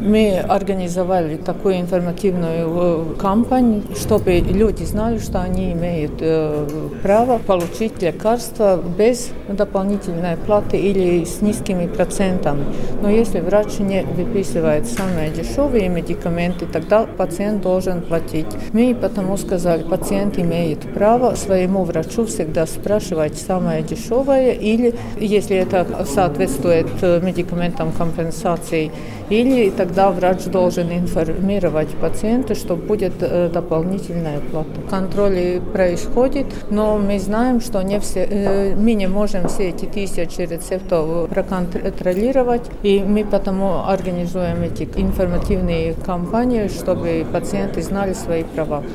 Мы организовали такую информативную кампанию, чтобы люди знали, что они имеют право получить лекарства без дополнительной платы или с низкими процентами. Но если врач не выписывает самые дешевые медикаменты, тогда пациент должен платить. Мы потому сказали, пациент имеет право своему врачу всегда спрашивать самое дешевое, или если это соответствует медикаментам компенсации, или тогда врач должен информировать пациента, что будет дополнительная плата. Контроль происходит, но мы знаем, что мы не можем все эти 1000 рецептов проконтролировать, и мы потому организуем эти информативные кампании, чтобы пациенты знали свои права.